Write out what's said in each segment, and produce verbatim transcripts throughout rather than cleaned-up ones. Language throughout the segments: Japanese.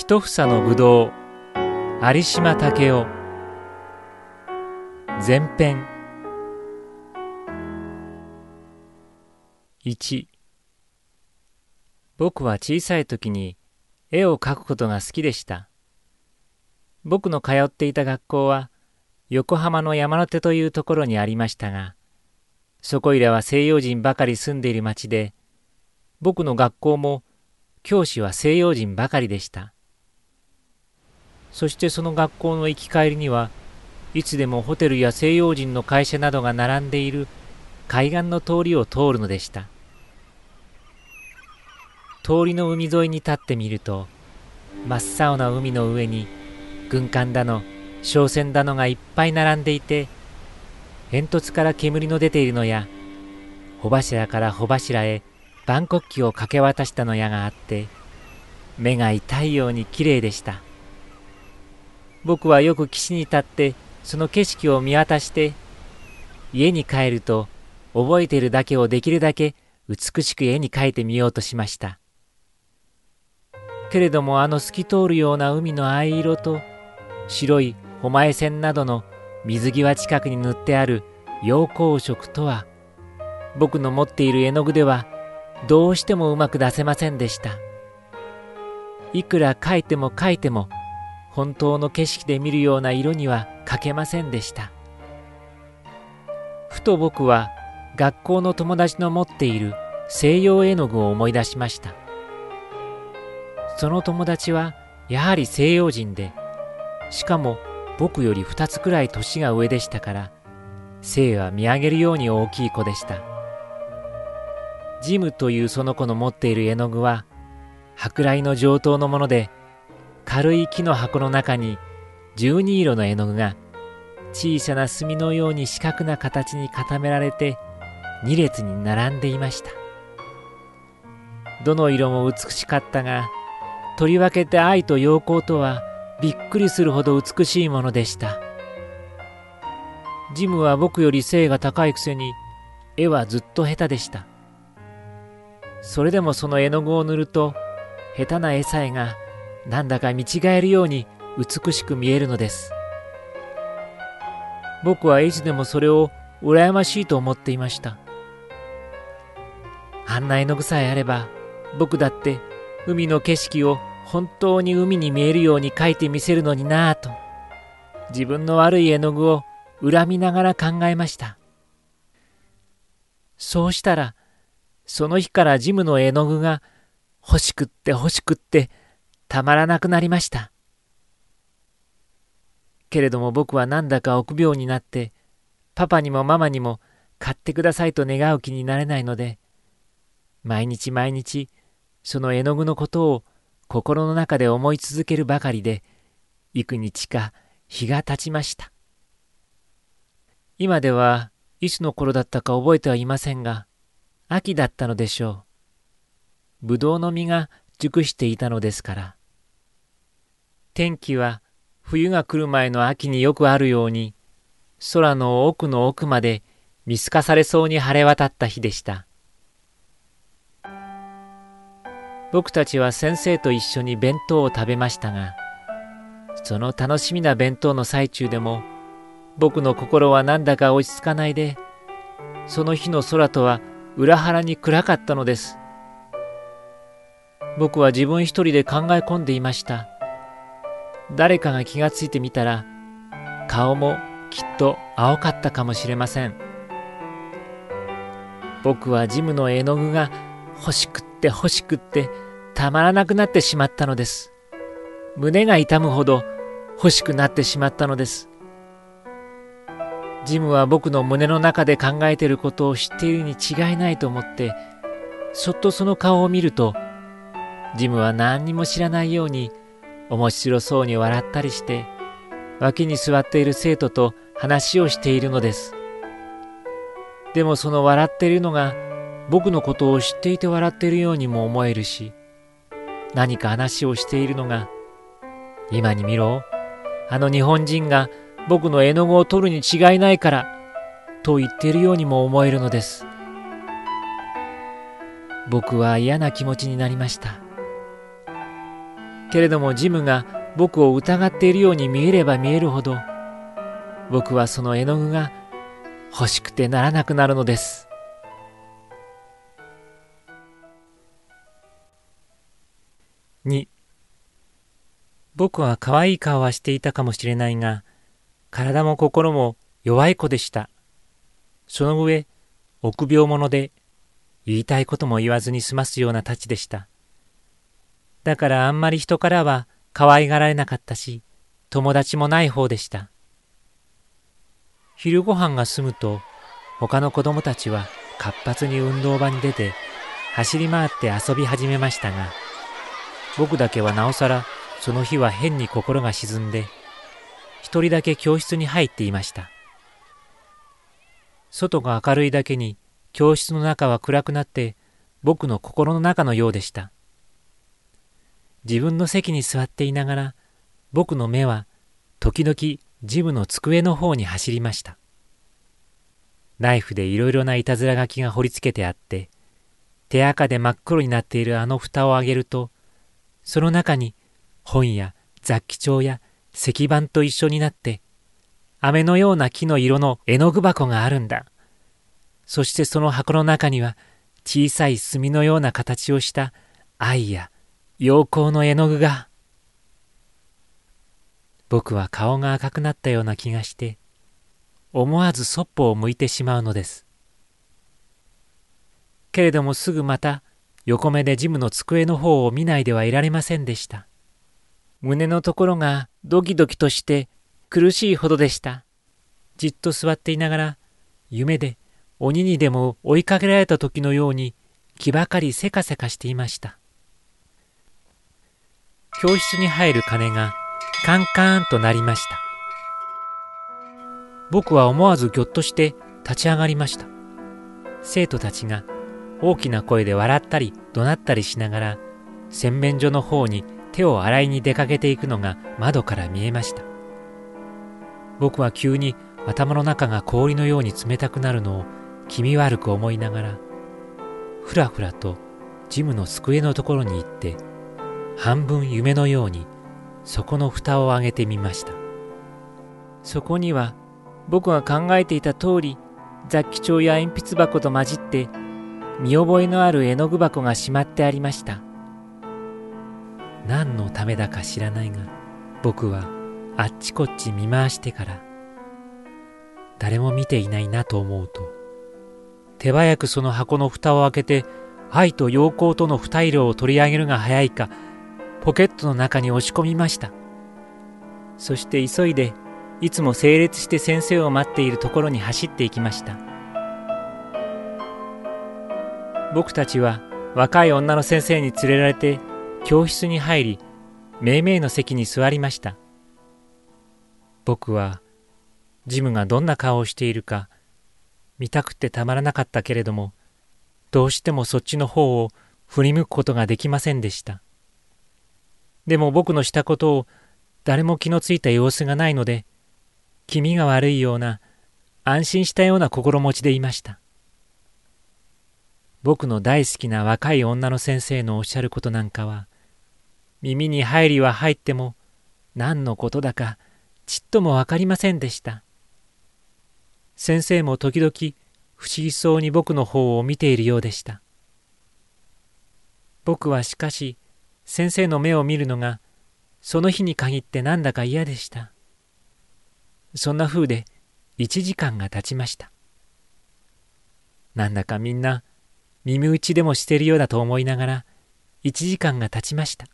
一房のぶどう有島武雄前編いち。僕は小さい時に絵を描くことが好きでした。僕の通っていた学校は横浜の山手というところにありましたが、そこいらは西洋人ばかり住んでいる町で、僕の学校も教師は西洋人ばかりでした。そしてその学校の行き帰りにはいつでもホテルや西洋人の会社などが並んでいる海岸の通りを通るのでした。通りの海沿いに立ってみると、真っ青な海の上に軍艦だの商船だのがいっぱい並んでいて、煙突から煙の出ているのや、帆柱から帆柱へ万国旗をかけ渡したのやがあって、目が痛いようにきれいでした。僕はよく岸に立ってその景色を見渡して、家に帰ると覚えているだけをできるだけ美しく絵に描いてみようとしました。けれどもあの透き通るような海の藍色と白い誉前線などの水際近くに塗ってある陽光色とは、僕の持っている絵の具ではどうしてもうまく出せませんでした。いくら描いても描いても本当の景色で見るような色には描けませんでした。ふと僕は学校の友達の持っている西洋絵の具を思い出しました。その友達はやはり西洋人で、しかも僕より二つくらい年が上でしたから、背は見上げるように大きい子でした。ジムというその子の持っている絵の具は舶来の上等のもので、軽い木の箱の中にじゅうに色の絵の具が小さな墨のように四角な形に固められて二列に並んでいました。どの色も美しかったが、とりわけて愛と陽光とはびっくりするほど美しいものでした。ジムは僕より背が高いくせに絵はずっと下手でした。それでもその絵の具を塗ると、下手な絵さえがなんだか見違えるように美しく見えるのです。僕はいつでもそれを羨ましいと思っていました。あんな絵の具さえあれば、僕だって海の景色を本当に海に見えるように描いてみせるのになぁと、自分の悪い絵の具を恨みながら考えました。そうしたら、その日からジムの絵の具が欲しくって欲しくってたまらなくなりました。けれども僕はなんだか臆病になって、パパにもママにも買ってくださいと願う気になれないので、毎日毎日その絵の具のことを心の中で思い続けるばかりで、幾日か日が経ちました。今ではいつの頃だったか覚えてはいませんが、秋だったのでしょう。ぶどうの実が熟していたのですから。天気は冬が来る前の秋によくあるように、空の奥の奥まで見透かされそうに晴れ渡った日でした。僕たちは先生と一緒に弁当を食べましたが、その楽しみな弁当の最中でも、僕の心はなんだか落ち着かないで、その日の空とは裏腹に暗かったのです。僕は自分一人で考え込んでいました。誰かが気がついてみたら、顔もきっと青かったかもしれません。僕はジムの絵の具が欲しくって欲しくってたまらなくなってしまったのです。胸が痛むほど欲しくなってしまったのです。ジムは僕の胸の中で考えていることを知っているに違いないと思って、そっとその顔を見ると、ジムは何にも知らないように面白そうに笑ったりして、脇に座っている生徒と話をしているのです。でもその笑っているのが僕のことを知っていて笑っているようにも思えるし、何か話をしているのが、今に見ろ、あの日本人が僕の絵の具を取るに違いないからと言っているようにも思えるのです。僕は嫌な気持ちになりました。 けれどもジムが僕を疑っているように見えれば見えるほど、僕はその絵の具が欲しくてならなくなるのです。に、僕は可愛い顔はしていたかもしれないが、体も心も弱い子でした。その上、臆病者で、言いたいことも言わずに済ますようなたちでした。だからあんまり人からは可愛がられなかったし、友達もない方でした。昼ご飯が済むと、他の子供たちは活発に運動場に出て、走り回って遊び始めましたが、僕だけはなおさらその日は変に心が沈んで、一人だけ教室に入っていました。外が明るいだけに教室の中は暗くなって僕の心の中のようでした。自分の席に座っていながら僕の目は時々ジムの机の方に走りました。ナイフでいろいろないたずら書きが彫り付けてあって、手垢で真っ黒になっているあの蓋を上げると、その中に本や雑記帳や石板と一緒になって、飴のような木の色の絵の具箱があるんだ。そしてその箱の中には小さい墨のような形をした愛や陽光の絵の具が。僕は顔が赤くなったような気がして、思わずそっぽを向いてしまうのです。けれどもすぐまた横目でジムの机の方を見ないではいられませんでした。胸のところがドキドキとして苦しいほどでした。じっと座っていながら、夢で鬼にでも追いかけられた時のように気ばかりせかせかしていました。教室に入る鐘がカンカーンと鳴りました。僕は思わずぎょっとして立ち上がりました。生徒たちが大きな声で笑ったり怒鳴ったりしながら洗面所の方に手を洗いに出かけていくのが窓から見えました。僕は急に頭の中が氷のように冷たくなるのを気味悪く思いながら、ふらふらとジムの机のところに行って、半分夢のようにそこの蓋を上げてみました。そこには僕が考えていた通り、雑記帳や鉛筆箱と混じって見覚えのある絵の具箱がしまってありました。何のためだか知らないが、僕はあっちこっち見回してから、誰も見ていないなと思うと、手早くその箱の蓋を開けて、愛と陽光との二色を取り上げるが早いか、ポケットの中に押し込みました。そして急いで、いつも整列して先生を待っているところに走っていきました。僕たちは若い女の先生に連れられて教室に入り、めいめいの席に座りました。僕はジムがどんな顔をしているか見たくてたまらなかったけれども、どうしてもそっちの方を振り向くことができませんでした。でも僕のしたことを誰も気のついた様子がないので、気味が悪いような、安心したような心持ちでいました。僕の大好きな若い女の先生のおっしゃることなんかは、耳に入りは入っても何のことだかちっともわかりませんでした。先生も時々不思議そうに僕の方を見ているようでした。僕はしかし先生の目を見るのがその日に限ってなんだか嫌でした。そんな風で一時間が経ちました。なんだかみんな耳打ちでもしているようだと思いながら一時間が経ちました。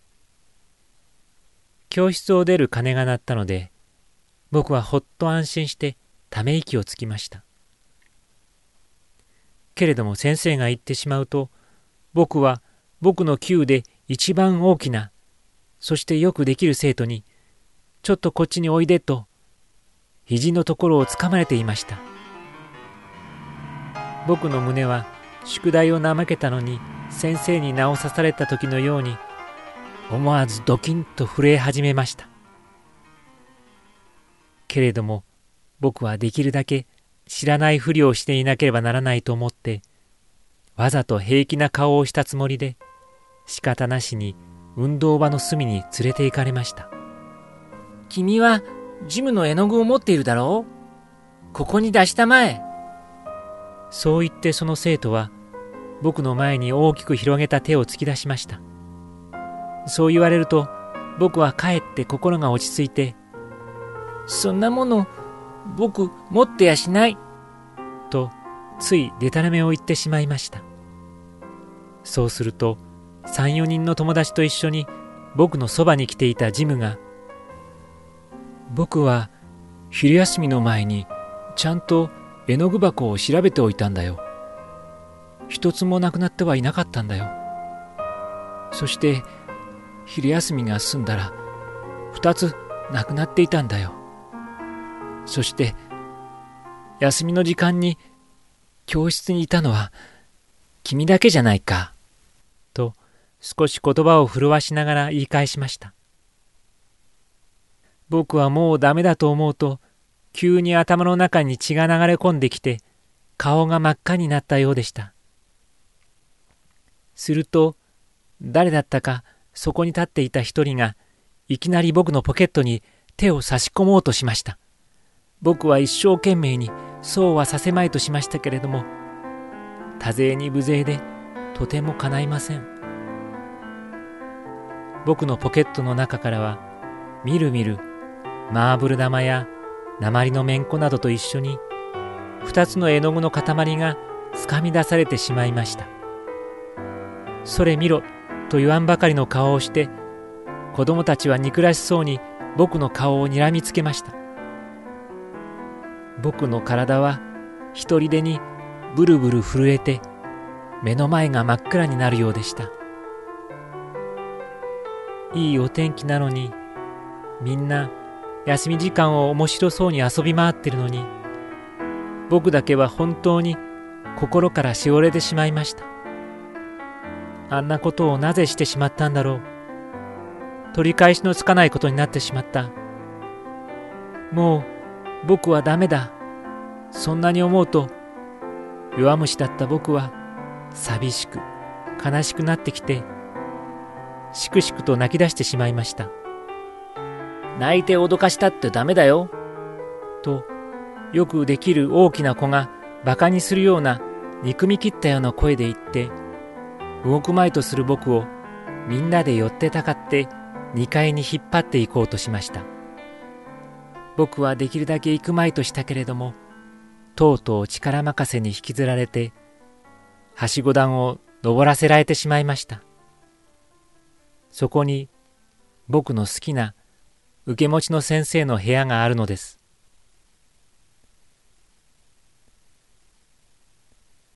教室を出る鐘が鳴ったので、僕はほっと安心してため息をつきました。けれども先生が行ってしまうと、僕は僕の級で一番大きな、そしてよくできる生徒に、ちょっとこっちにおいでと、肘のところをつかまれていました。僕の胸は宿題を怠けたのに先生に名を刺された時のように、思わずドキンと震え始めました。けれども僕はできるだけ知らないふりをしていなければならないと思って、わざと平気な顔をしたつもりで、仕方なしに運動場の隅に連れて行かれました。君はジムの絵の具を持っているだろう。ここに出したまえ。そう言ってその生徒は僕の前に大きく広げた手を突き出しました。そう言われると僕はかえって心が落ち着いて、そんなもの僕持ってやしないとついでたらめを言ってしまいました。そうするとさん、よにんの友達と一緒に僕のそばに来ていたジムが、僕は昼休みの前にちゃんと絵の具箱を調べておいたんだよ。一つもなくなってはいなかったんだよ。そして昼休みが済んだら二つなくなっていたんだよ。そして休みの時間に教室にいたのは君だけじゃないか。と少し言葉を震わしながら言い返しました。僕はもうダメだと思うと、急に頭の中に血が流れ込んできて、顔が真っ赤になったようでした。すると、誰だったかそこに立っていた一人が、いきなり僕のポケットに手を差し込もうとしました。僕は一生懸命にそうはさせまいとしましたけれども、多勢に無勢でとても叶いません。僕のポケットの中からは、みるみるマーブル玉や鉛のめんこなどと一緒に二つの絵の具の塊がつかみ出されてしまいました。それ見ろと言わんばかりの顔をして、子供たちは憎らしそうに僕の顔をにらみつけました。僕の体は一人でにブルブル震えて、目の前が真っ暗になるようでした。いいお天気なのに、みんな休み時間を面白そうに遊び回ってるのに、僕だけは本当に心からしおれてしまいました。あんなことをなぜしてしまったんだろう。取り返しのつかないことになってしまった。もう僕はダメだ。そんなに思うと、弱虫だった僕は寂しく悲しくなってきて、しくしくと泣き出してしまいました。泣いて脅かしたってダメだよ。と、よくできる大きな子がバカにするような憎み切ったような声で言って、動くまいとする僕をみんなで寄ってたかってにかいに引っ張って行こうとしました。僕はできるだけ行くまいとしたけれども、とうとう力任せに引きずられて、はしご段を登らせられてしまいました。そこに僕の好きな受け持ちの先生の部屋があるのです。